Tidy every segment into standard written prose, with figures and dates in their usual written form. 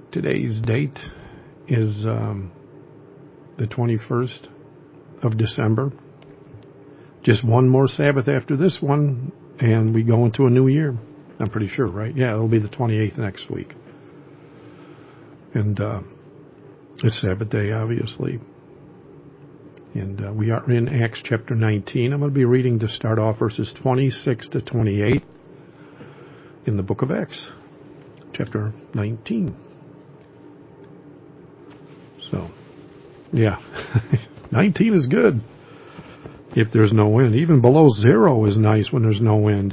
Today's date is the 21st of December. Just one more Sabbath after this one, and we go into a new year. I'm pretty sure, right? Yeah, it'll be the 28th next week. And it's Sabbath day, obviously. And we are in Acts chapter 19. I'm going to be reading to start off verses 26 to 28 in the book of Acts, chapter 19. So, yeah, 19 is good if there's no wind. Even below zero is nice when there's no wind.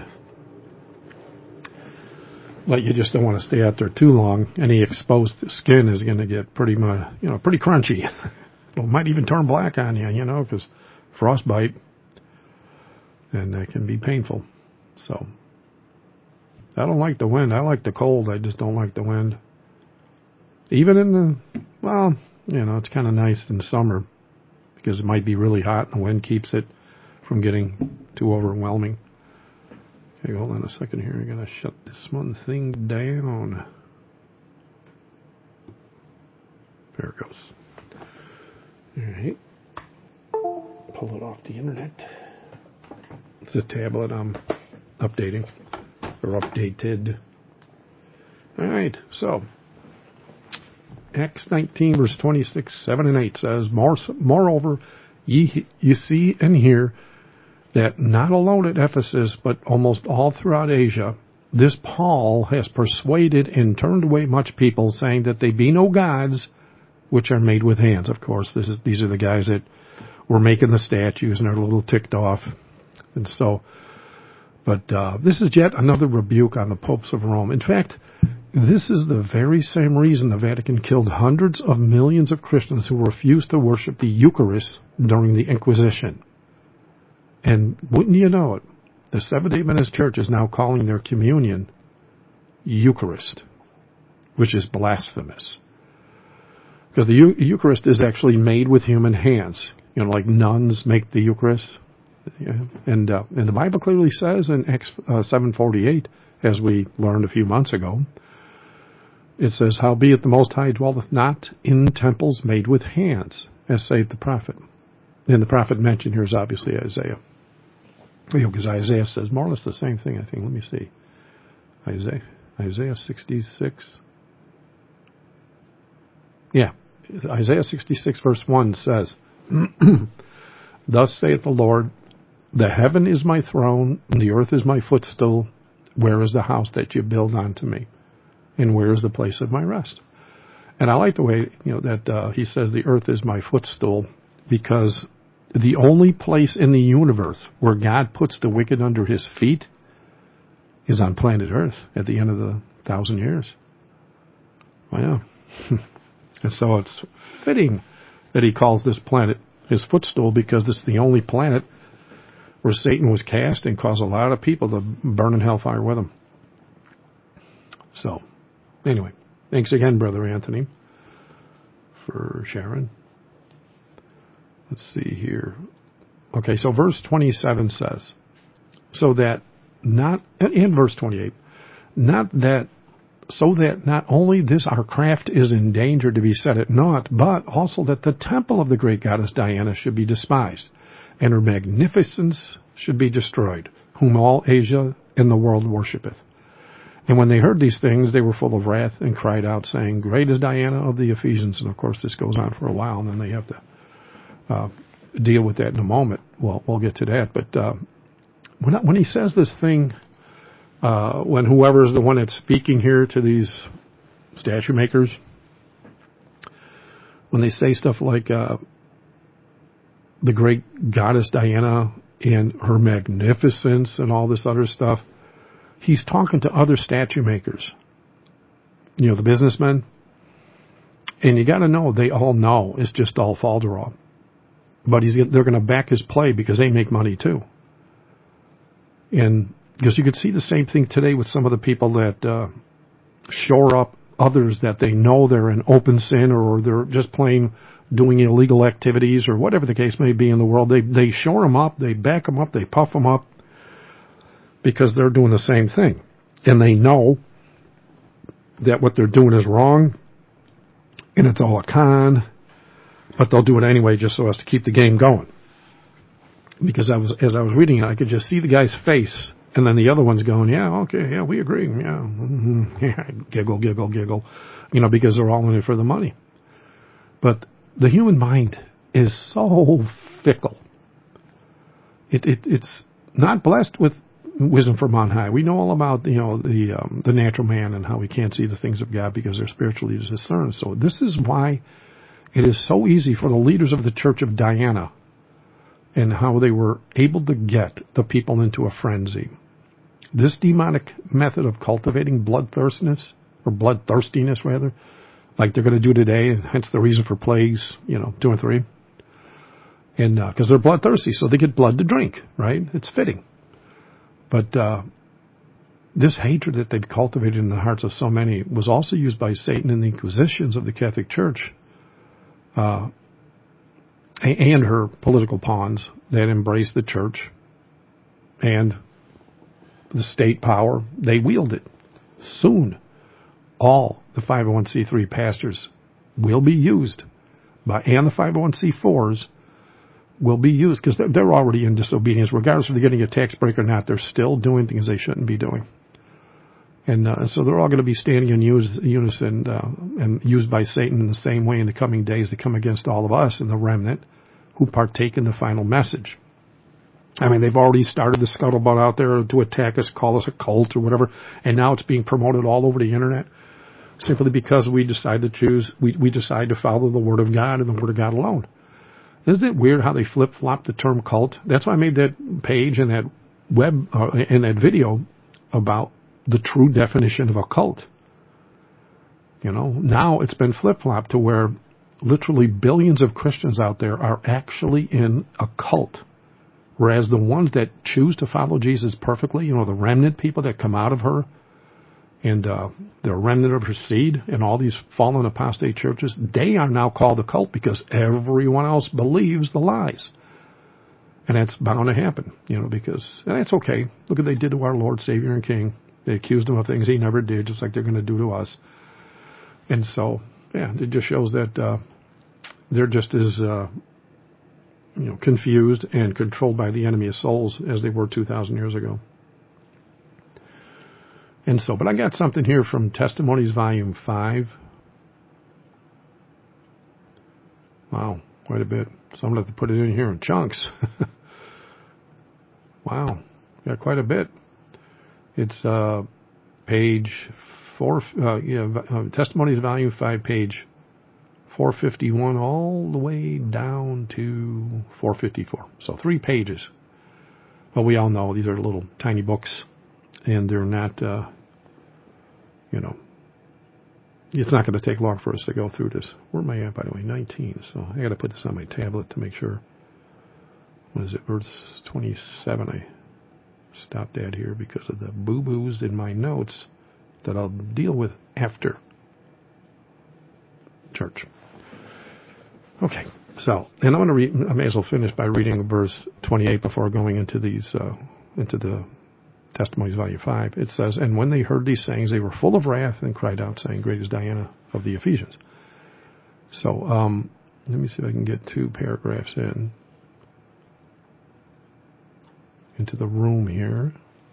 But you just don't want to stay out there too long. Any exposed skin is going to get pretty crunchy. It might even turn black on you, because frostbite, and that can be painful. So, I don't like the wind. I like the cold. I just don't like the wind. Even in it's kind of nice in summer because it might be really hot and the wind keeps it from getting too overwhelming. Okay, hold on a second here. I'm going to shut this one thing down. There it goes. All right. Pull it off the internet. It's a tablet I'm updating, or updated. All right, so Acts 19, verse 26, 7 and 8 says, Moreover, ye see and hear that not alone at Ephesus, but almost all throughout Asia, this Paul has persuaded and turned away much people, saying that they be no gods which are made with hands. Of course, these are the guys that were making the statues and are a little ticked off. And so, but this is yet another rebuke on the popes of Rome. In fact, this is the very same reason the Vatican killed hundreds of millions of Christians who refused to worship the Eucharist during the Inquisition. And wouldn't you know it, the Seventh-day Adventist Church is now calling their communion Eucharist, which is blasphemous. Because the Eucharist is actually made with human hands. Like nuns make the Eucharist. Yeah. And the Bible clearly says in Acts 7:48, as we learned a few months ago, it says, Howbeit the Most High dwelleth not in temples made with hands, as saith the prophet. And the prophet mentioned here is obviously Isaiah. Because Isaiah says more or less the same thing, I think. Let me see. Isaiah 66. Yeah. Isaiah 66 verse 1 says, Thus saith the Lord, The heaven is my throne, and the earth is my footstool. Where is the house that you build unto me? And where is the place of my rest? And I like the way, that he says the earth is my footstool, because the only place in the universe where God puts the wicked under his feet is on planet Earth at the end of the 1,000 years. Wow. And so it's fitting that he calls this planet his footstool, because it's the only planet where Satan was cast and caused a lot of people to burn in hellfire with him. So, anyway, thanks again, Brother Anthony, for sharing. Let's see here. Okay, so verse 27 says, in verse 28, so that not only this our craft is in danger to be set at naught, but also that the temple of the great goddess Diana should be despised, and her magnificence should be destroyed, whom all Asia and the world worshipeth. And when they heard these things, they were full of wrath and cried out, saying, Great is Diana of the Ephesians. And of course, this goes on for a while, and then they have to deal with that in a moment. Well, we'll get to that. But when he says this thing, when whoever is the one that's speaking here to these statue makers, when they say stuff like the great goddess Diana and her magnificence and all this other stuff, he's talking to other statue makers, the businessmen. And you got to know, they all know it's just all falderall. But they're going to back his play because they make money too. And because you could see the same thing today with some of the people that shore up others that they know they're in open sin, or they're just plain doing illegal activities, or whatever the case may be in the world. They shore them up, they back them up, they puff them up, because they're doing the same thing. And they know that what they're doing is wrong, and it's all a con, but they'll do it anyway just so as to keep the game going. Because as I was reading it, I could just see the guy's face, and then the other one's going, yeah, okay, yeah, we agree, yeah, yeah, giggle, giggle, giggle, because they're all in it for the money. But the human mind is so fickle. It's not blessed with wisdom from on high. We know all about the natural man and how we can't see the things of God because they're spiritually discerned. So this is why it is so easy for the leaders of the Church of Diana and how they were able to get the people into a frenzy. This demonic method of cultivating bloodthirstiness, rather, like they're going to do today, and hence the reason for plagues, 2 and 3. And because they're bloodthirsty, so they get blood to drink, right? It's fitting. But this hatred that they've cultivated in the hearts of so many was also used by Satan in the inquisitions of the Catholic Church and her political pawns that embrace the church and the state power. They wield it. Soon, all the 501c3 pastors will be used and the 501c4s will be used because they're already in disobedience. Regardless if they're getting a tax break or not, they're still doing things they shouldn't be doing. And so they're all going to be standing in unison and used by Satan in the same way in the coming days to come against all of us in the remnant who partake in the final message. I mean, they've already started the scuttlebutt out there to attack us, call us a cult or whatever, and now it's being promoted all over the internet simply because we decide to follow the Word of God and the Word of God alone. Isn't it weird how they flip-flop the term cult? That's why I made that page and that in that video about the true definition of a cult. Now it's been flip-flopped to where literally billions of Christians out there are actually in a cult. Whereas the ones that choose to follow Jesus perfectly, the remnant people that come out of her, and the remnant of her seed and all these fallen apostate churches, they are now called a cult because everyone else believes the lies. And that's bound to happen, because and that's okay. Look what they did to our Lord, Savior, and King. They accused him of things he never did, just like they're going to do to us. And so, yeah, it just shows that they're just as confused and controlled by the enemy of souls as they were 2,000 years ago. And so, but I got something here from Testimonies Volume 5. Wow, quite a bit. So I'm going to have to put it in here in chunks. Wow, got quite a bit. It's page 4, Testimonies Volume 5, page 451, all the way down to 454. So 3 pages. Well, we all know these are little tiny books, and they're not, it's not going to take long for us to go through this. Where am I at, by the way? 19. So I got to put this on my tablet to make sure. What is it? Verse 27. I stopped at here because of the boo-boos in my notes that I'll deal with after church. Okay. So, and I'm going to read. I may as well finish by reading verse 28 before going into these, into the Testimonies, Volume 5, it says, "And when they heard these sayings, they were full of wrath and cried out, saying, Great is Diana of the Ephesians." So, let me see if I can get 2 paragraphs into the room here.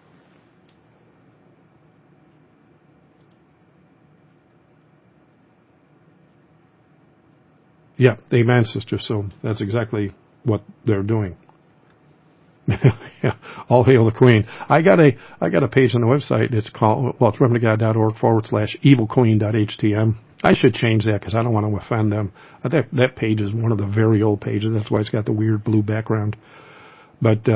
Yeah, amen, sister. So that's exactly what they're doing. Yeah, all hail the Queen. I got a page on the website. It's called, it's remnantofgod.org/evilqueen.htm. I should change that because I don't want to offend them. That page is one of the very old pages. That's why it's got the weird blue background. But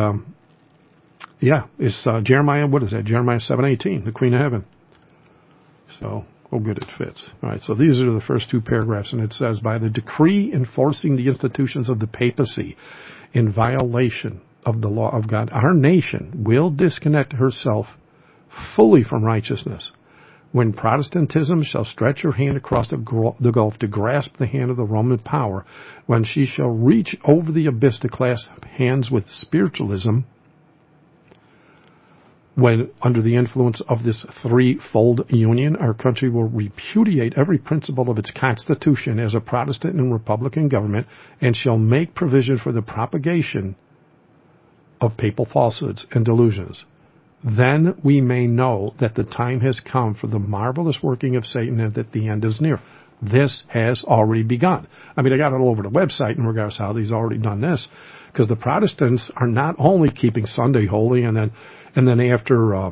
it's Jeremiah. What is that? Jeremiah 7:18, the Queen of Heaven. So, oh, good, it fits. All right. So these are the first 2 paragraphs, and it says, "By the decree enforcing the institutions of the papacy in violation of the law of God, our nation will disconnect herself fully from righteousness. When Protestantism shall stretch her hand across the gulf to grasp the hand of the Roman power, when she shall reach over the abyss to clasp hands with spiritualism, when, under the influence of this threefold union, our country will repudiate every principle of its Constitution as a Protestant and Republican government and shall make provision for the propagation of papal falsehoods and delusions. Then we may know that the time has come for the marvelous working of Satan and that the end is near. This has already begun. I mean, I got it all over the website in regards to how he's already done this, because the Protestants are not only keeping Sunday holy, and then after, I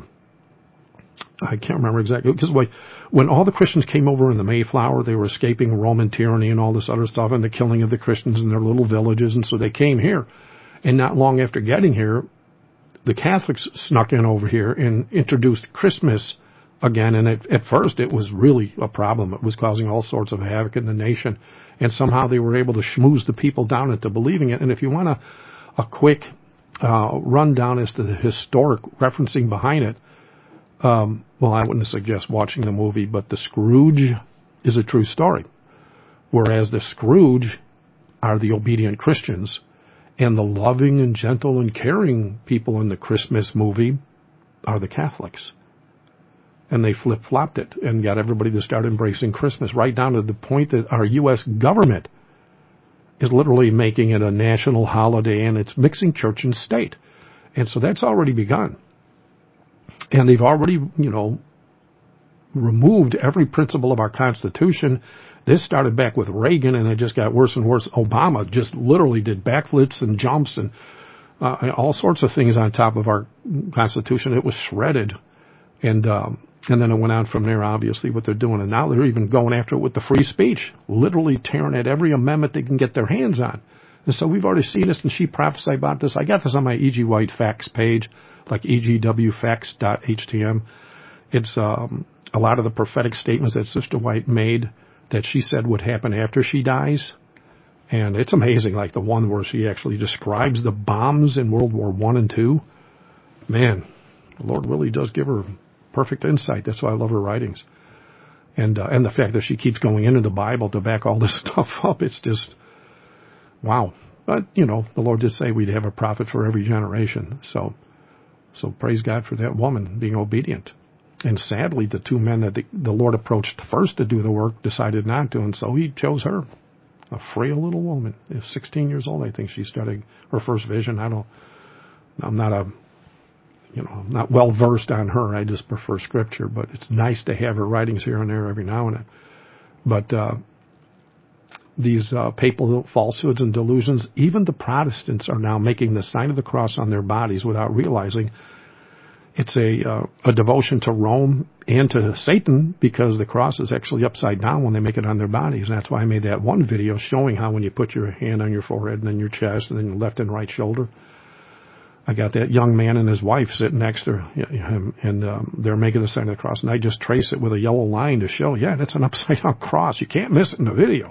can't remember exactly, because when all the Christians came over in the Mayflower, they were escaping Roman tyranny and all this other stuff, and the killing of the Christians in their little villages, and so they came here. And not long after getting here, the Catholics snuck in over here and introduced Christmas again, and at first it was really a problem. It was causing all sorts of havoc in the nation, and somehow they were able to schmooze the people down into believing it. And if you want a quick rundown as to the historic referencing behind it, well, I wouldn't suggest watching the movie, but the Scrooge is a true story, whereas the Scrooge are the obedient Christians, and the loving and gentle and caring people in the Christmas movie are the Catholics. And they flip-flopped it and got everybody to start embracing Christmas, right down to the point that our U.S. government is literally making it a national holiday, and it's mixing church and state. And so that's already begun. And they've already, removed every principle of our Constitution. This started back with Reagan, and it just got worse and worse. Obama just literally did backflips and jumps and all sorts of things on top of our Constitution. It was shredded. And then it went on from there, obviously, what they're doing. And now they're even going after it with the free speech, literally tearing at every amendment they can get their hands on. And so we've already seen this, and she prophesied about this. I got this on my E.G. White facts page, like egwfacts.htm. It's a lot of the prophetic statements that Sister White made that she said would happen after she dies. And it's amazing, like the one where she actually describes the bombs in World War I and II. Man, the Lord really does give her perfect insight. That's why I love her writings. And the fact that she keeps going into the Bible to back all this stuff up, it's just, wow. But, the Lord did say we'd have a prophet for every generation. So praise God for that woman being obedient. And sadly, the two men that the Lord approached first to do the work decided not to, and so he chose her, a frail little woman. 16 years old, I think she started her first vision. I'm not well versed on her. I just prefer Scripture, but it's nice to have her writings here and there every now and then. But these papal falsehoods and delusions, even the Protestants are now making the sign of the cross on their bodies without realizing it's a devotion to Rome and to Satan, because the cross is actually upside down when they make it on their bodies. And that's why I made that one video showing how when you put your hand on your forehead and then your chest and then your left and right shoulder, I got that young man and his wife sitting next to him, and they're making the sign of the cross. And I just trace it with a yellow line to show, that's an upside down cross. You can't miss it in the video.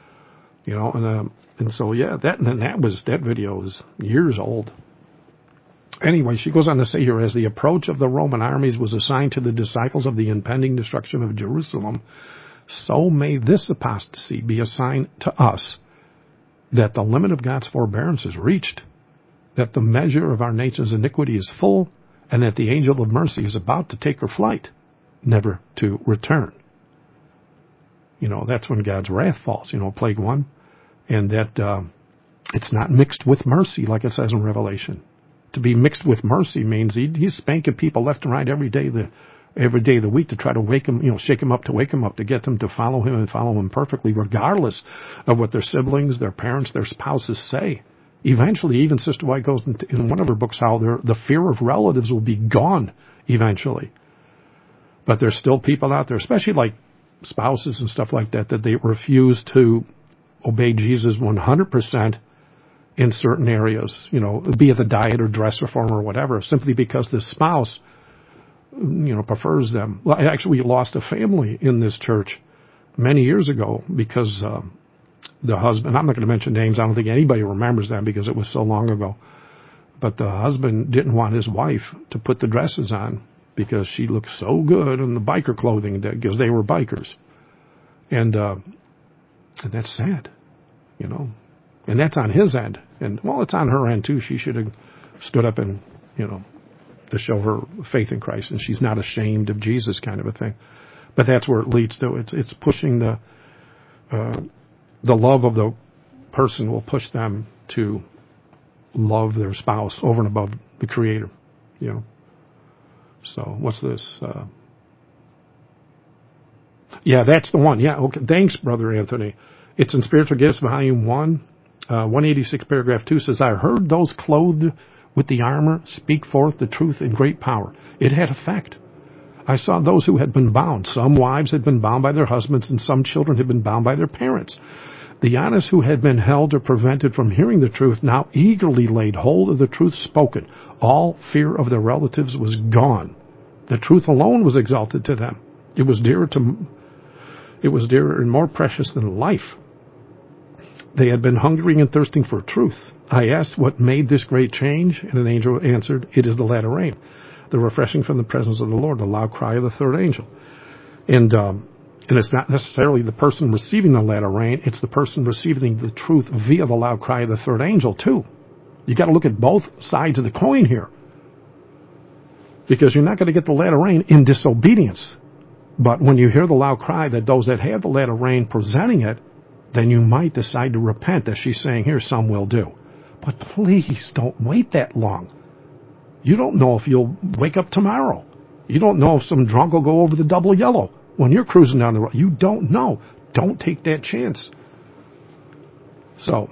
And so, that video is years old. Anyway, she goes on to say here, as the approach of the Roman armies was assigned to the disciples of the impending destruction of Jerusalem, so may this apostasy be a sign to us that the limit of God's forbearance is reached, that the measure of our nation's iniquity is full, and that the angel of mercy is about to take her flight, never to return. That's when God's wrath falls, plague one, and that it's not mixed with mercy like it says in Revelation. To be mixed with mercy means he's spanking people left and right every day of the week to try to wake them, shake them up, to get them to follow him and follow him perfectly, regardless of what their siblings, their parents, their spouses say. Eventually, even Sister White goes in one of her books how the fear of relatives will be gone eventually. But there's still people out there, especially like spouses and stuff like that they refuse to obey Jesus 100%. In certain areas, be it the diet or dress reform or whatever, simply because the spouse, prefers them. Well, actually, we lost a family in this church many years ago because the husband, I'm not going to mention names, I don't think anybody remembers them because it was so long ago, but the husband didn't want his wife to put the dresses on because she looked so good in the biker clothing because they were bikers. And that's sad, And that's on his end. And, it's on her end, too. She should have stood up and, to show her faith in Christ, and she's not ashamed of Jesus, kind of a thing. But that's where it leads to. It's pushing the love of the person will push them to love their spouse over and above the Creator, you know. So what's this? Yeah, that's the one. Yeah, okay. Thanks, Brother Anthony. It's in Spiritual Gifts, Volume 1, 186, Paragraph 2 says, I heard those clothed with the armor speak forth the truth in great power. It had effect. I saw those who had been bound. Some wives had been bound by their husbands, and some children had been bound by their parents. The honest who had been held or prevented from hearing the truth now eagerly laid hold of the truth spoken. All fear of their relatives was gone. The truth alone was exalted to them. It was dearer and more precious than life. They had been hungering and thirsting for truth. I asked what made this great change, and an angel answered, it is the latter rain, the refreshing from the presence of the Lord, the loud cry of the third angel. And it's not necessarily the person receiving the latter rain, it's the person receiving the truth via the loud cry of the third angel, too. You got to look at both sides of the coin here. Because you're not going to get the latter rain in disobedience. But when you hear the loud cry that those that have the latter rain presenting it, then you might decide to repent, as she's saying here, some will do. But please don't wait that long. You don't know if you'll wake up tomorrow. You don't know if some drunk will go over the double yellow when you're cruising down the road. You don't know. Don't take that chance. So,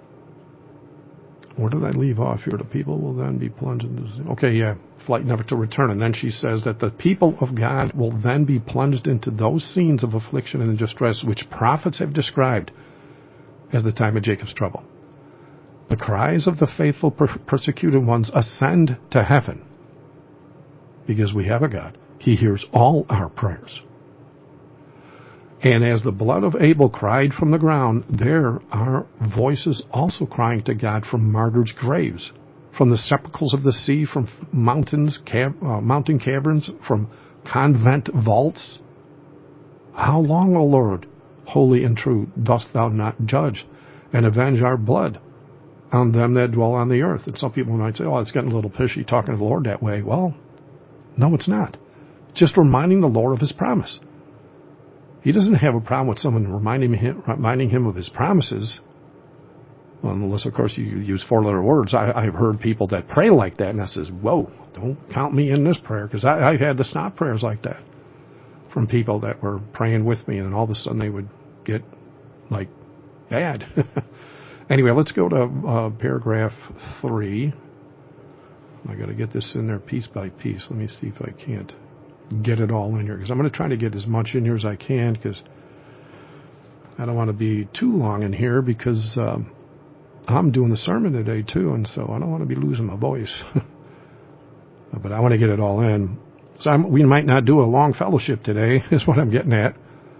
where did I leave off here? The people will then be plunged into... Okay, yeah, flight never to return. And then she says that the people of God will then be plunged into those scenes of affliction and distress which prophets have described as the time of Jacob's trouble. The cries of the faithful persecuted ones ascend to heaven because we have a God. He hears all our prayers. And as the blood of Abel cried from the ground, there are voices also crying to God from martyrs' graves, from the sepulchres of the sea, from mountain caverns, from convent vaults. How long, O Lord, holy and true, dost thou not judge and avenge our blood on them that dwell on the earth? And some people might say, oh, it's getting a little pishy talking to the Lord that way. Well, no, it's not. It's just reminding the Lord of his promise. He doesn't have a problem with someone reminding him of his promises. Well, unless, of course, you use four-letter words. I've heard people that pray like that, and I says, whoa, don't count me in this prayer, because I've had to stop prayers like that from people that were praying with me, and all of a sudden they would get, like, bad. Anyway, let's go to paragraph 3. I got to get this in there piece by piece. Let me see if I can't get it all in here, because I'm going to try to get as much in here as I can, because I don't want to be too long in here, because I'm doing the sermon today too, and so I don't want to be losing my voice. But I want to get it all in. So we might not do a long fellowship today, is what I'm getting at.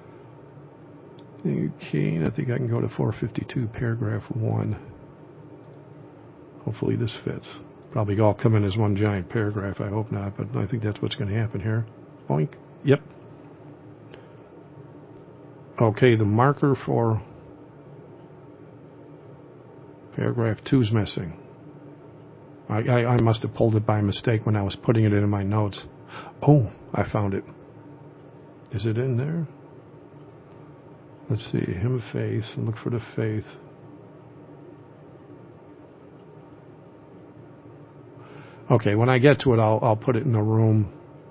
Okay, I think I can go to 452, paragraph 1. Hopefully this fits. Probably all come in as one giant paragraph. I hope not, but I think that's what's going to happen here. Boink. Yep. Okay, the marker for paragraph 2 is missing. I must have pulled it by mistake when I was putting it in my notes. Oh, I found it. Is it in there? Let's see. Hymn of faith. And look for the faith. Okay, when I get to it, I'll put it in the room.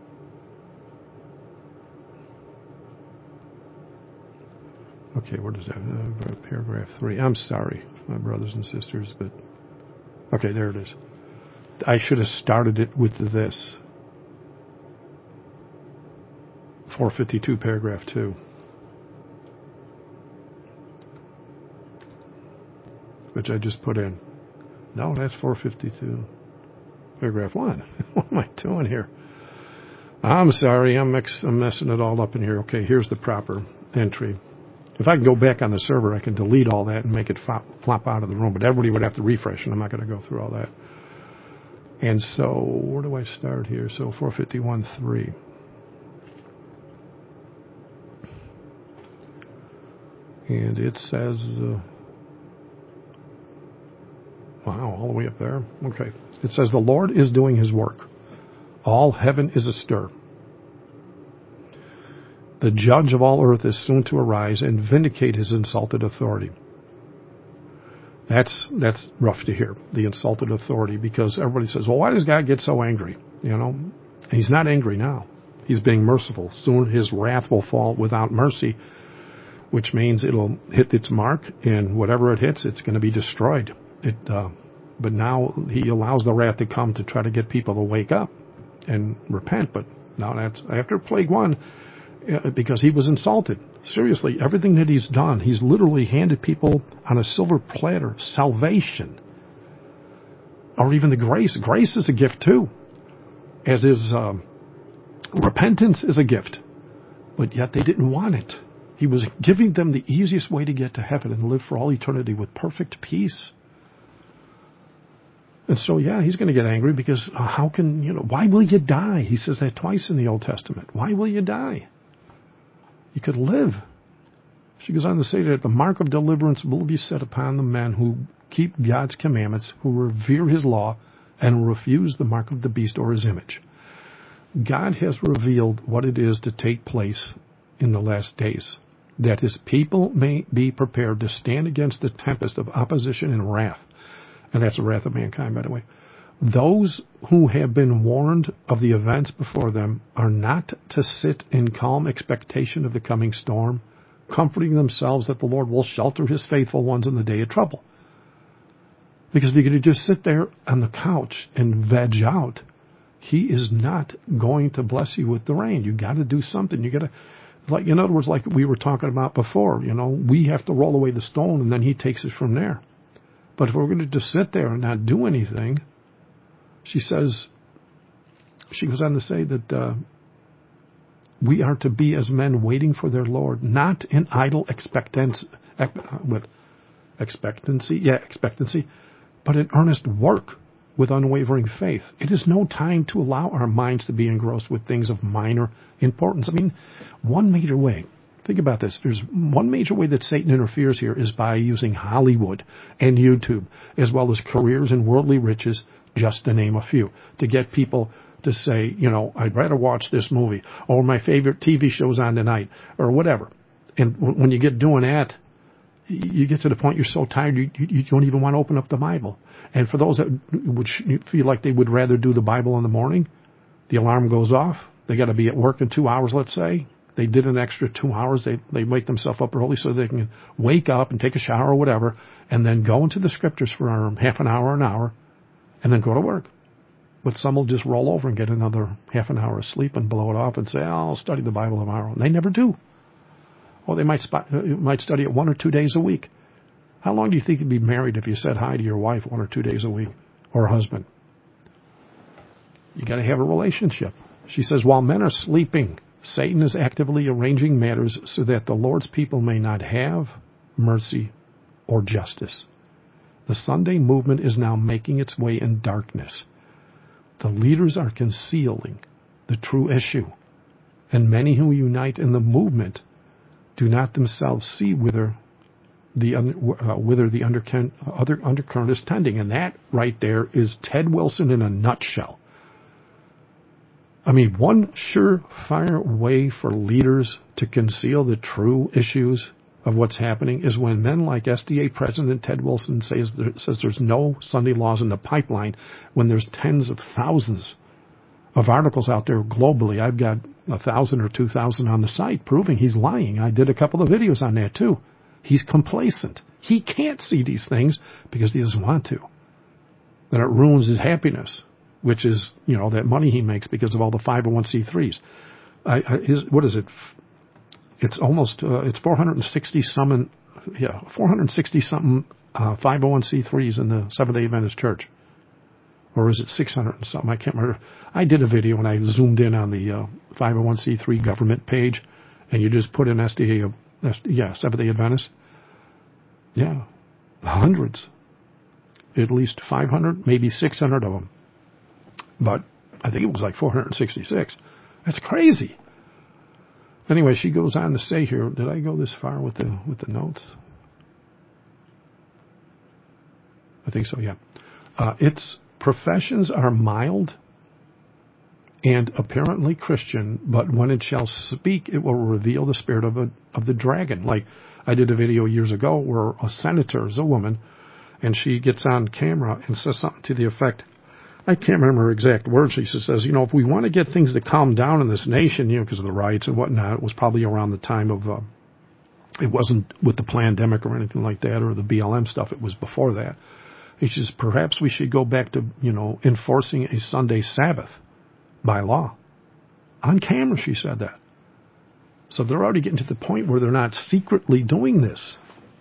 Okay, where does that? Paragraph 3. I'm sorry, my brothers and sisters, but okay, there it is. I should have started it with this. 452, paragraph 2. Which I just put in. No, that's 452. Paragraph 1. What am I doing here? I'm sorry, I'm messing it all up in here. Okay, here's the proper entry. If I can go back on the server, I can delete all that and make it flop out of the room. But everybody would have to refresh, and I'm not going to go through all that. And so, where do I start here? So, 451.3. And it says, wow, all the way up there. Okay. It says, the Lord is doing his work. All heaven is astir. The judge of all earth is soon to arise and vindicate his insulted authority. That's rough to hear, the insulted authority, because everybody says, well, why does God get so angry? And he's not angry now. He's being merciful. Soon his wrath will fall without mercy, which means it'll hit its mark, and whatever it hits, it's going to be destroyed. But now he allows the wrath to come to try to get people to wake up and repent. But now that's after plague one, because he was insulted. Seriously, everything that he's done, he's literally handed people on a silver platter salvation, or even the grace. Grace is a gift too, as is repentance is a gift. But yet they didn't want it. He was giving them the easiest way to get to heaven and live for all eternity with perfect peace. And so, yeah, he's going to get angry because why will you die? He says that twice in the Old Testament. Why will you die? You could live. She goes on to say that the mark of deliverance will be set upon the men who keep God's commandments, who revere his law, and refuse the mark of the beast or his image. God has revealed what it is to take place in the last days, that his people may be prepared to stand against the tempest of opposition and wrath. And that's the wrath of mankind, by the way. Those who have been warned of the events before them are not to sit in calm expectation of the coming storm, comforting themselves that the Lord will shelter his faithful ones in the day of trouble. Because if you're going to just sit there on the couch and veg out, he is not going to bless you with the rain. You got to do something. You got to, in other words, like we were talking about before, we have to roll away the stone and then he takes it from there. But if we're going to just sit there and not do anything, she goes on to say that we are to be as men waiting for their Lord, not in idle expectancy, but in earnest work with unwavering faith. It is no time to allow our minds to be engrossed with things of minor importance. I mean, one major way, think about this, there's one major way that Satan interferes here is by using Hollywood and YouTube, as well as careers and worldly riches, just to name a few, to get people to say, I'd rather watch this movie, or my favorite TV show's on tonight, or whatever. And when you get doing that, you get to the point you're so tired you don't even want to open up the Bible. And for those that would feel like they would rather do the Bible in the morning, the alarm goes off. They got to be at work in 2 hours, let's say. They did an extra 2 hours. They wake themselves up early so they can wake up and take a shower or whatever, and then go into the scriptures for half an hour, and then go to work. But some will just roll over and get another half an hour of sleep and blow it off and say, I'll study the Bible tomorrow. And they never do. Or they might study it 1 or 2 days a week. How long do you think you'd be married if you said hi to your wife 1 or 2 days a week, or a husband? You got to have a relationship. She says, while men are sleeping, Satan is actively arranging matters so that the Lord's people may not have mercy or justice. The Sunday movement is now making its way in darkness. The leaders are concealing the true issue, and many who unite in the movement do not themselves see whither the undercurrent is tending. And that right there is Ted Wilson in a nutshell. I mean, one surefire way for leaders to conceal the true issues of what's happening is when men like SDA President Ted Wilson says there's no Sunday laws in the pipeline, when there's tens of thousands of articles out there globally. I've got 1,000 or 2,000 on the site proving he's lying. I did a couple of videos on that too. He's complacent. He can't see these things because he doesn't want to. Then it ruins his happiness, which is, that money he makes because of all the 501c3s. What is it? It's almost, it's 460 something 501c3s in the Seventh-day Adventist Church. Or is it 600 and something? I can't remember. I did a video when I zoomed in on the 501c3 government page, and you just put in SDA, Seventh-day Adventist. Yeah, hundreds. At least 500, maybe 600 of them. But I think it was like 466. That's crazy. Anyway, she goes on to say here, did I go this far with the notes? I think so, yeah. Its professions are mild and apparently Christian, but when it shall speak, it will reveal the spirit of the dragon. Like I did a video years ago where a senator is a woman, and she gets on camera and says something to the effect, I can't remember her exact words. She says, if we want to get things to calm down in this nation, because of the riots and whatnot, it was probably around the time of, it wasn't with the pandemic or anything like that, or the BLM stuff. It was before that. He says, perhaps we should go back to, enforcing a Sunday Sabbath by law. On camera, she said that. So they're already getting to the point where they're not secretly doing this.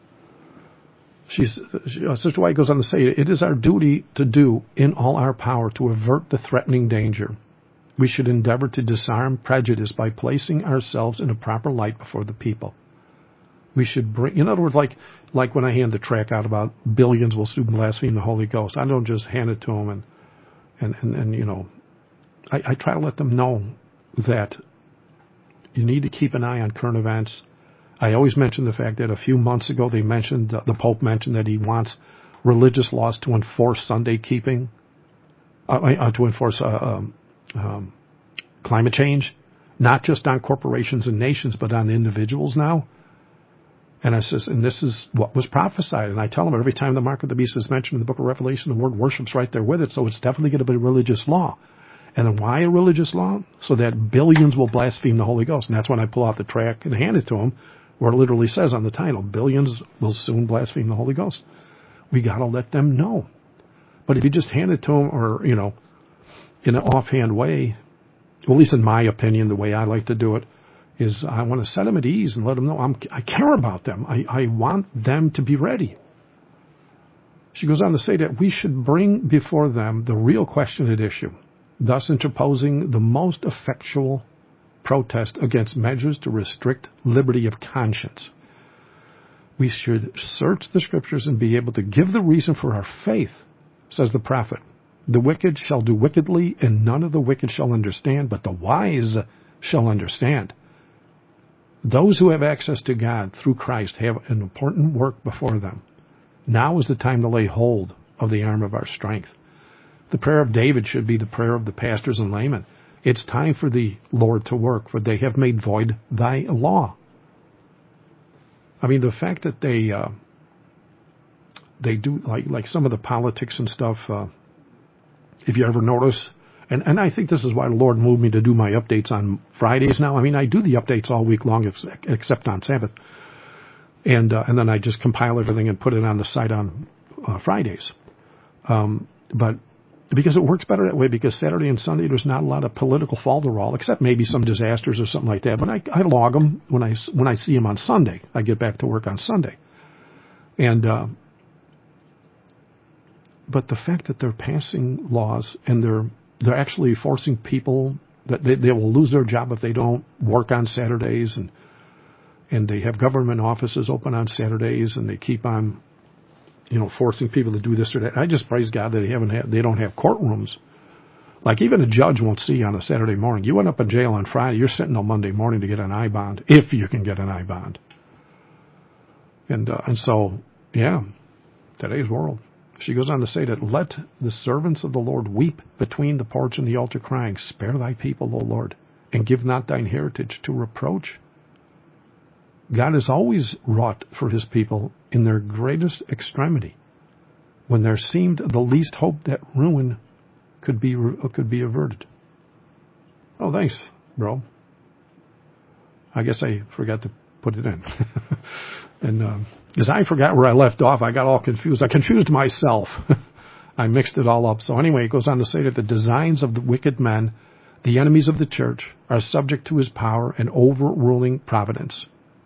Sister White goes on to say, it is our duty to do in all our power to avert the threatening danger. We should endeavor to disarm prejudice by placing ourselves in a proper light before the people. We should bring, in other words, like when I hand the tract out about billions will soon blaspheme the Holy Ghost. I don't just hand it to them and I try to let them know that you need to keep an eye on current events. I always mention the fact that a few months ago the Pope mentioned that he wants religious laws to enforce Sunday keeping, to enforce climate change, not just on corporations and nations, but on individuals now. And I says, and this is what was prophesied. And I tell them every time the mark of the beast is mentioned in the book of Revelation, the word worship's right there with it. So it's definitely going to be a religious law. And then why a religious law? So that billions will blaspheme the Holy Ghost. And that's when I pull out the tract and hand it to them, where it literally says on the title, billions will soon blaspheme the Holy Ghost. We got to let them know. But if you just hand it to them or, in an offhand way, well, at least in my opinion, the way I like to do it, is I want to set them at ease and let them know I care about them. I want them to be ready. She goes on to say that we should bring before them the real question at issue, thus interposing the most effectual protest against measures to restrict liberty of conscience. We should search the Scriptures and be able to give the reason for our faith, says the prophet. The wicked shall do wickedly, and none of the wicked shall understand, but the wise shall understand. Those who have access to God through Christ have an important work before them. Now is the time to lay hold of the arm of our strength. The prayer of David should be the prayer of the pastors and laymen. It's time for the Lord to work, for they have made void thy law. I mean, the fact that they do, like some of the politics and stuff, if you ever notice, and I think this is why the Lord moved me to do my updates on Fridays now. I mean, I do the updates all week long, except on Sabbath. And then I just compile everything and put it on the site on Fridays. But because it works better that way, because Saturday and Sunday there's not a lot of political falderall, except maybe some disasters or something like that. But I log them when I see them on Sunday. I get back to work on Sunday. And but the fact that they're passing laws and they're actually forcing people that they will lose their job if they don't work on Saturdays, and they have government offices open on Saturdays, and they keep on, forcing people to do this or that. I just praise God that they don't have courtrooms. Like even a judge won't see you on a Saturday morning. You went up in jail on Friday, you're sitting on Monday morning to get an I-bond, if you can get an I-bond. And so, yeah, today's world. She goes on to say that let the servants of the Lord weep between the porch and the altar, crying, spare thy people, O Lord, and give not thine heritage to reproach. God has always wrought for his people in their greatest extremity, when there seemed the least hope that ruin could be averted. Oh, thanks, bro. I guess I forgot to put it in. And because I forgot where I left off, I got all confused. I confused myself. I mixed it all up. So anyway, it goes on to say that the designs of the wicked men, the enemies of the church, are subject to his power and overruling providence.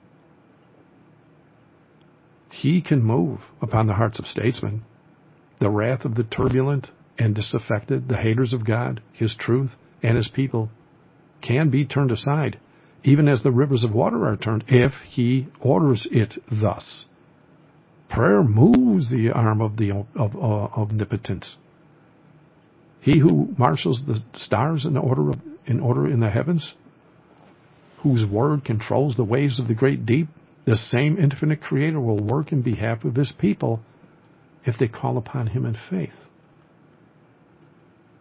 He can move upon the hearts of statesmen, the wrath of the turbulent and disaffected, the haters of God, his truth, and his people can be turned aside, even as the rivers of water are turned, if he orders it thus. Prayer moves the arm of omnipotence. He who marshals the stars in order in the heavens, whose word controls the waves of the great deep, the same infinite creator will work in behalf of his people if they call upon him in faith.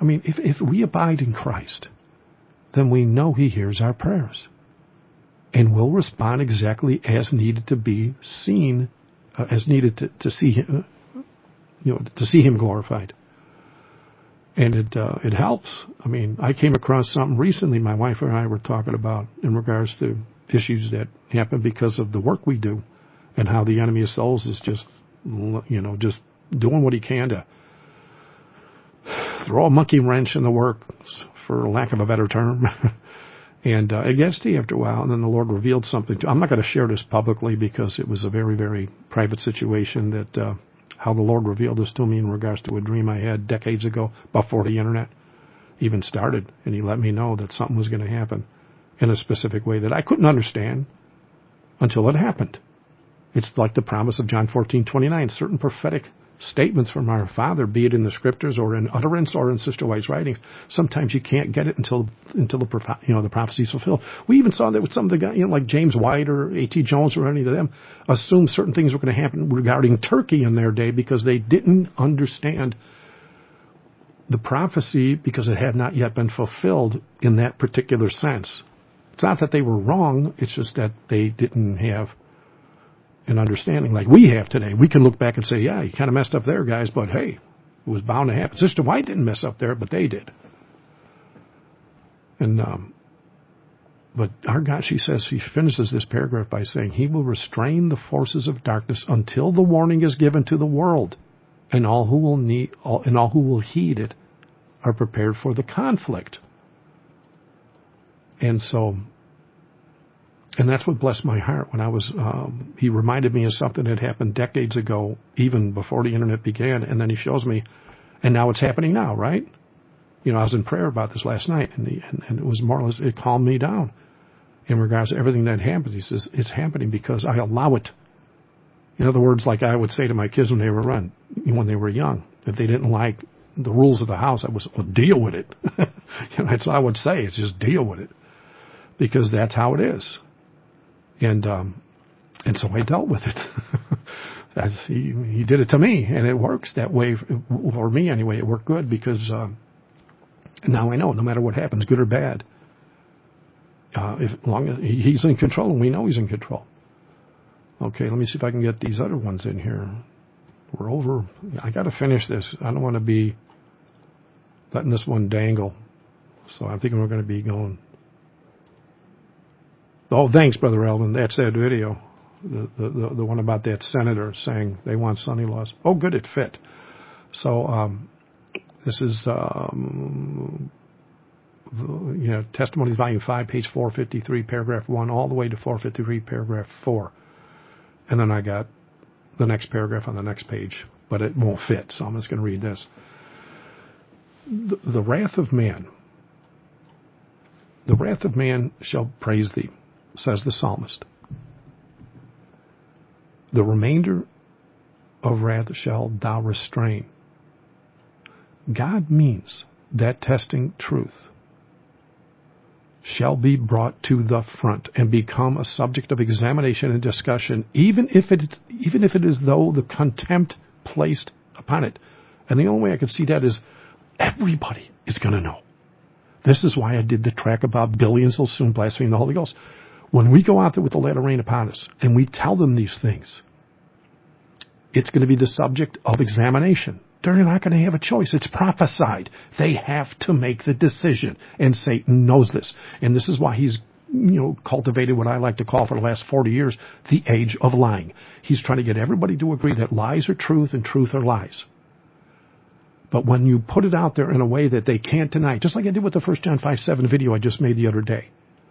I mean, if we abide in Christ, then we know He hears our prayers. And will respond exactly as needed to be seen, as needed to see Him, to see Him glorified. And it helps. I mean, I came across something recently my wife and I were talking about in regards to issues that happen because of the work we do and how the enemy of souls is just doing what he can to throw a monkey wrench in the works, for lack of a better term. And it gets to you after a while, and then the Lord revealed something to. I'm not going to share this publicly because it was a very, very private situation that how the Lord revealed this to me in regards to a dream I had decades ago, before the internet even started. And He let me know that something was going to happen in a specific way that I couldn't understand until it happened. It's like the promise of John 14:29, certain prophetic statements from our Father, be it in the Scriptures or in utterance or in Sister White's writings. Sometimes you can't get it until the prophecy is fulfilled. We even saw that with some of the guys, like James White or A.T. Jones or any of them, assumed certain things were going to happen regarding Turkey in their day because they didn't understand the prophecy because it had not yet been fulfilled in that particular sense. It's not that they were wrong, it's just that they didn't have an understanding like we have today. We can look back and say, yeah, you kind of messed up there, guys, but hey, it was bound to happen. Sister White didn't mess up there, but they did. And but our God, she finishes this paragraph by saying, He will restrain the forces of darkness until the warning is given to the world, and all who will heed it are prepared for the conflict. And that's what blessed my heart when I was, he reminded me of something that happened decades ago, even before the internet began. And then he shows me, and now it's happening now, right? I was in prayer about this last night, and it was more or less, it calmed me down in regards to everything that happens. He says, it's happening because I allow it. In other words, like I would say to my kids when they were young, if they didn't like the rules of the house, I was, well, deal with it. That's what I would say. It's just deal with it. Because that's how it is. And so I dealt with it. As he did it to me, and it works that way for me anyway. It worked good because now I know no matter what happens, good or bad, as long as He's in control, and we know He's in control. Okay, let me see if I can get these other ones in here. We're over. I got to finish this. I don't want to be letting this one dangle. So I'm thinking we're going to be going. Oh, thanks, Brother Elvin. That's that video. The one about that senator saying they want son-in-laws. Oh, good, it fit. So this is Testimonies, Volume 5, page 453, paragraph 1, all the way to 453, paragraph 4. And then I got the next paragraph on the next page, but it won't fit, so I'm just going to read this. The wrath of man. The wrath of man shall praise thee, says the psalmist. The remainder of wrath shall thou restrain. God means that testing truth shall be brought to the front and become a subject of examination and discussion, even if it is though the contempt placed upon it. And the only way I can see that is everybody is going to know. This is why I did the track about billions will soon blaspheme the Holy Ghost. When we go out there with the latter rain upon us and we tell them these things, it's going to be the subject of examination. They're not going to have a choice. It's prophesied. They have to make the decision. And Satan knows this. And this is why he's cultivated what I like to call for the last 40 years, the age of lying. He's trying to get everybody to agree that lies are truth and truth are lies. But when you put it out there in a way that they can't deny, just like I did with the 1 John 5:7 video I just made the other day,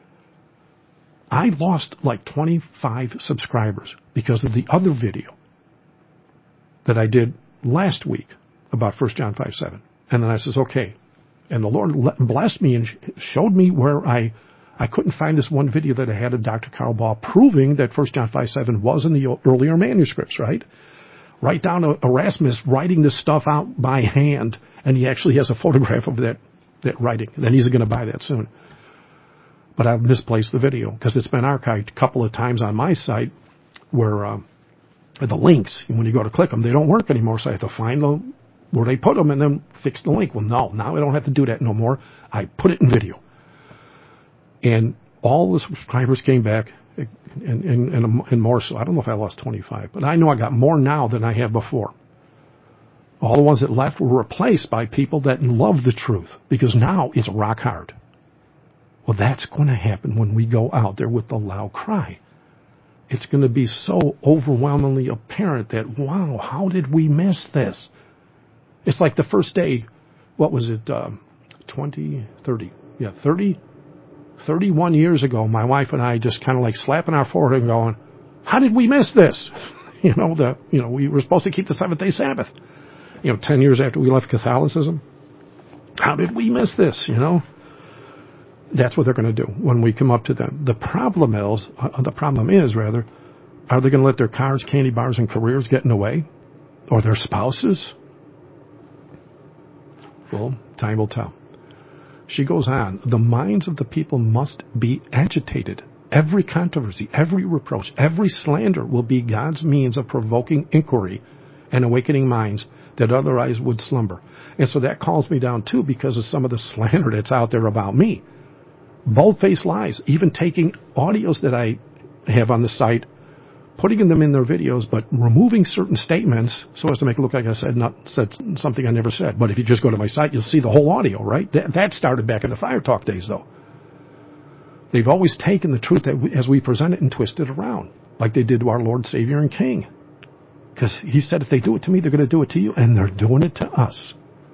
I lost like 25 subscribers because of the other video that I did last week about 1 John 5:7. And then I says, okay. And the Lord blessed me and showed me where I couldn't find this one video that I had of Dr. Carl Ball proving that 1 John 5:7 was in the earlier manuscripts, right? Right down to Erasmus writing this stuff out by hand, and he actually has a photograph of that writing. And then he's going to buy that soon. But I've misplaced the video because it's been archived a couple of times on my site where the links, when you go to click them, they don't work anymore. So I have to find where they put them and then fix the link. Well, no, now I don't have to do that no more. I put it in video. And all the subscribers came back and more so. I don't know if I lost 25, but I know I got more now than I have before. All the ones that left were replaced by people that love the truth, because now it's rock hard. Well, that's going to happen when we go out there with the loud cry. It's going to be so overwhelmingly apparent that, wow, how did we miss this? It's like the first day, what was it, 31 years ago, my wife and I just kind of like slapping our forehead and going, how did we miss this? We were supposed to keep the seventh-day Sabbath. 10 years after we left Catholicism. How did we miss this, That's what they're going to do when we come up to them. The problem is, are they going to let their cars, candy bars, and careers get in the way? Or their spouses? Well, time will tell. She goes on, the minds of the people must be agitated. Every controversy, every reproach, every slander will be God's means of provoking inquiry and awakening minds that otherwise would slumber. And so that calms me down, too, because of some of the slander that's out there about me. Bold-faced lies, even taking audios that I have on the site, putting them in their videos, but removing certain statements so as to make it look like I said something I never said. But if you just go to my site, you'll see the whole audio, right? That started back in the Fire Talk days, though. They've always taken the truth as we present it and twisted it around, like they did to our Lord, Savior, and King. Because he said, if they do it to me, they're going to do it to you, and they're doing it to us.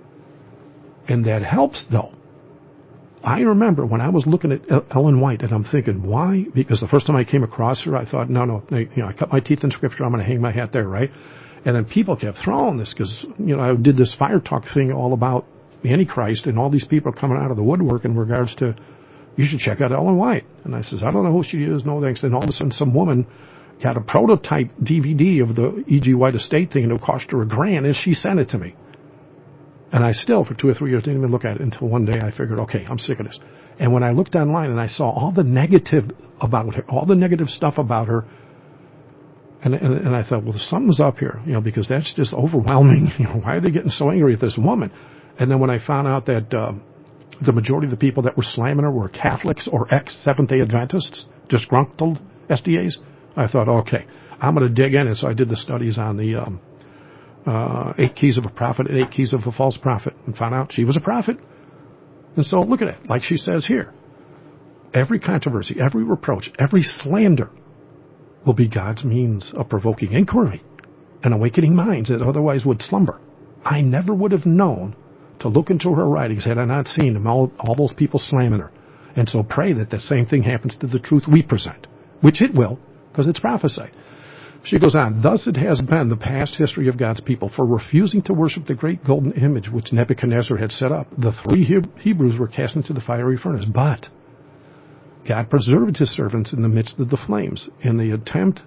And that helps, though. I remember when I was looking at Ellen White, and I'm thinking, why? Because the first time I came across her, I thought, no, I cut my teeth in Scripture, I'm going to hang my hat there, right? And then people kept throwing this because, I did this Fire Talk thing all about the Antichrist, and all these people are coming out of the woodwork in regards to, you should check out Ellen White. And I says, I don't know who she is, no thanks. And all of a sudden, some woman got a prototype DVD of the E.G. White estate thing, and it cost her $1,000, and she sent it to me. And I still, for 2 or 3 years, didn't even look at it until one day I figured, okay, I'm sick of this. And when I looked online and I saw all the negative about her, all the negative stuff about her, and I thought, well, something's up here, because that's just overwhelming. Why are they getting so angry at this woman? And then when I found out that the majority of the people that were slamming her were Catholics or ex-Seventh-day Adventists, disgruntled SDAs, I thought, okay, I'm going to dig in. And so I did the studies on the 8 keys of a prophet and 8 keys of a false prophet, and found out she was a prophet. And so look at it, like she says here. Every controversy, every reproach, every slander will be God's means of provoking inquiry and awakening minds that otherwise would slumber. I never would have known to look into her writings had I not seen them, all those people slamming her. And so pray that the same thing happens to the truth we present, which it will, because it's prophesied. She goes on, thus it has been the past history of God's people for refusing to worship the great golden image which Nebuchadnezzar had set up. The 3 Hebrews were cast into the fiery furnace, but God preserved his servants in the midst of the flames, and the attempt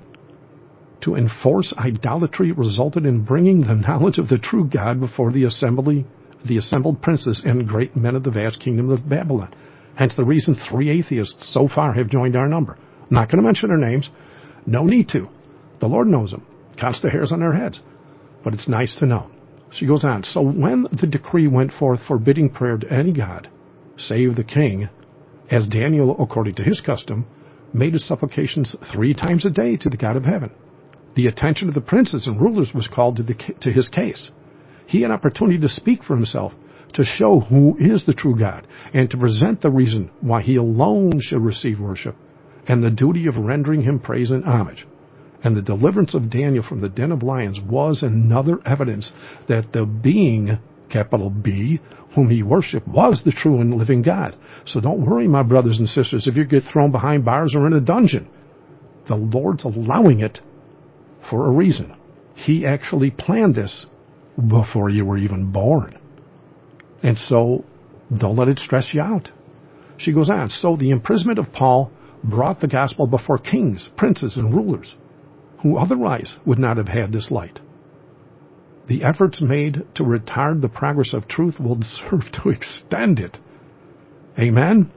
to enforce idolatry resulted in bringing the knowledge of the true God before the assembled princes and great men of the vast kingdom of Babylon. Hence the reason 3 atheists so far have joined our number. I'm not going to mention their names. No need to. The Lord knows them. Counts the hairs on their heads. But it's nice to know. She goes on. So when the decree went forth forbidding prayer to any god, save the king, as Daniel, according to his custom, made his supplications 3 times a day to the God of heaven, the attention of the princes and rulers was called to his case. He had opportunity to speak for himself, to show who is the true God, and to present the reason why he alone should receive worship, and the duty of rendering him praise and homage. And the deliverance of Daniel from the den of lions was another evidence that the being, capital B, whom he worshipped was the true and living God. So don't worry, my brothers and sisters, if you get thrown behind bars or in a dungeon. The Lord's allowing it for a reason. He actually planned this before you were even born. And so don't let it stress you out. She goes on, so the imprisonment of Paul brought the gospel before kings, princes, and rulers, who otherwise would not have had this light. The efforts made to retard the progress of truth will serve to extend it. Amen?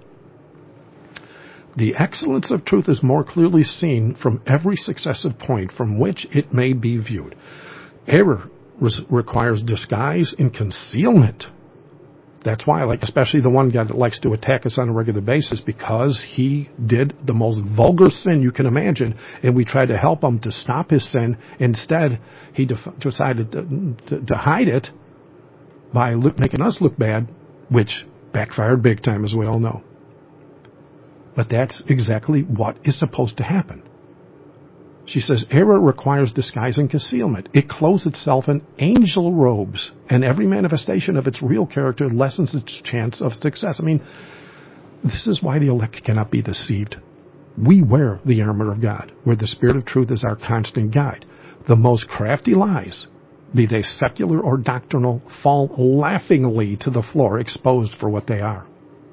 The excellence of truth is more clearly seen from every successive point from which it may be viewed. Error requires disguise and concealment. That's why, like, especially the one guy that likes to attack us on a regular basis, because he did the most vulgar sin you can imagine, and we tried to help him to stop his sin. Instead, he decided to hide it by making us look bad, which backfired big time, as we all know. But that's exactly what is supposed to happen. She says, error requires disguise and concealment. It clothes itself in angel robes, and every manifestation of its real character lessens its chance of success. I mean, this is why the elect cannot be deceived. We wear the armor of God, where the Spirit of truth is our constant guide. The most crafty lies, be they secular or doctrinal, fall laughingly to the floor, exposed for what they are.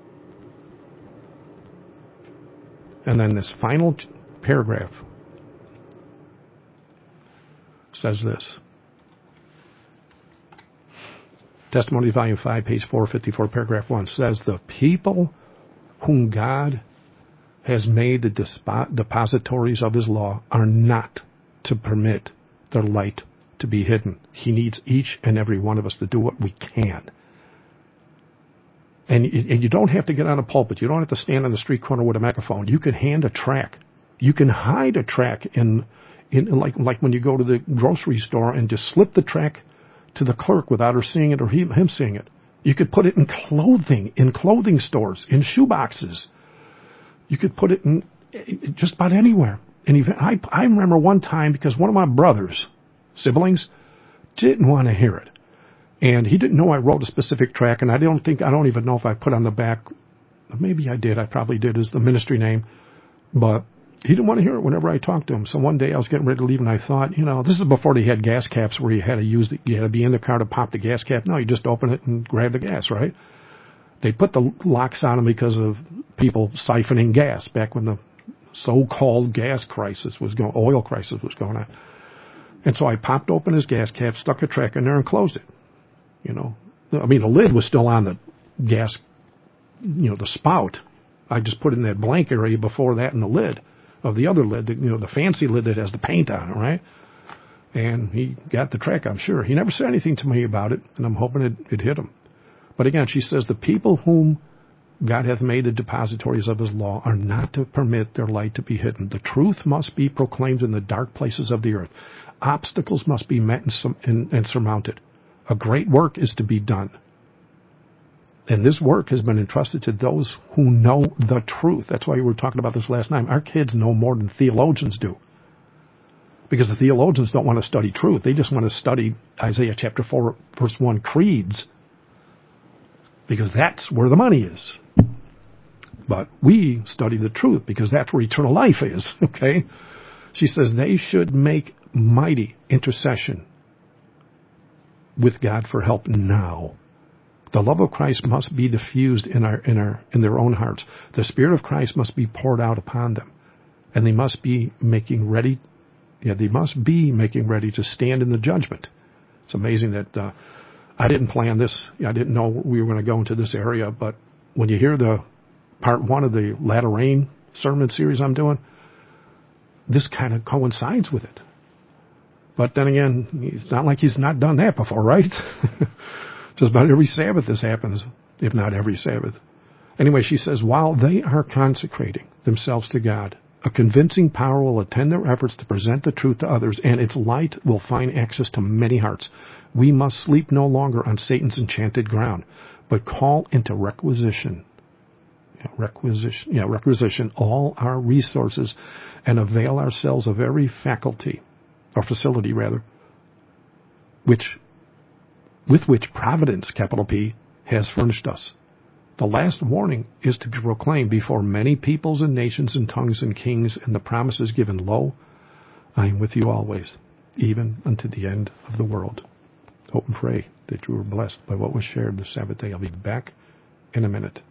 And then this final paragraph says this. Testimony, Volume 5, page 454, paragraph 1 says, the people whom God has made the depositories of his law are not to permit their light to be hidden. He needs each and every one of us to do what we can. And you don't have to get on a pulpit. You don't have to stand on the street corner with a megaphone. You can hand a tract. You can hide a tract in like when you go to the grocery store and just slip the tract to the clerk without her seeing it or him seeing it. You could put it in clothing stores, in shoe boxes. You could put it in just about anywhere. And I remember one time, because one of my brothers, siblings, didn't want to hear it. And he didn't know I wrote a specific tract, and I don't even know if I put on the back, maybe I did, I probably did, as the ministry name, but he didn't want to hear it whenever I talked to him. So one day I was getting ready to leave, and I thought, this is before they had gas caps where you had to be in the car to pop the gas cap. No, you just open it and grab the gas, right? They put the locks on them because of people siphoning gas back when the so-called oil crisis was going on. And so I popped open his gas cap, stuck a tract in there, and closed it. I mean, the lid was still on the gas, the spout. I just put it in that blank area before that in the lid of the other lid, the fancy lid that has the paint on it, right? And he got the tract, I'm sure. He never said anything to me about it, and I'm hoping it hit him. But again, she says, the people whom God hath made the depositories of his law are not to permit their light to be hidden. The truth must be proclaimed in the dark places of the earth. Obstacles must be met and surmounted. A great work is to be done. And this work has been entrusted to those who know the truth. That's why we were talking about this last night. Our kids know more than theologians do. Because the theologians don't want to study truth. They just want to study Isaiah chapter 4, verse 1 creeds. Because that's where the money is. But we study the truth because that's where eternal life is. Okay? She says they should make mighty intercession with God for help now. The love of Christ must be diffused in their own hearts. The Spirit of Christ must be poured out upon them, and they must be making ready. They must be making ready to stand in the judgment. It's amazing that I didn't plan this. I didn't know we were going to go into this area, but when you hear the part 1 of the Latter Rain sermon series I'm doing, this kind of coincides with it. But then again, it's not like he's not done that before, right? Just about every Sabbath this happens, if not every Sabbath. Anyway, she says, while they are consecrating themselves to God, a convincing power will attend their efforts to present the truth to others, and its light will find access to many hearts. We must sleep no longer on Satan's enchanted ground, but call into requisition all our resources and avail ourselves of every facility, with which providence, capital P, has furnished us. The last warning is to be proclaimed before many peoples and nations and tongues and kings, and the promise is given, lo, I am with you always, even unto the end of the world. Hope and pray that you were blessed by what was shared this Sabbath day. I'll be back in a minute.